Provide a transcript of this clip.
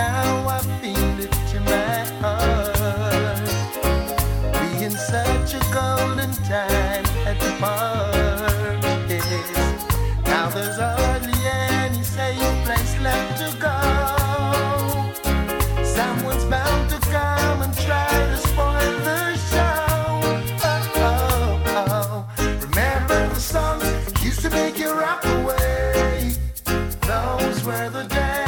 now I feel it in my heart. Being such a golden time at the park. Yes. Now there's hardly any safe place left to go. Someone's bound to come and try to spoil the show. Oh, oh, oh. Remember the songs that used to make you rock away. Those were the days.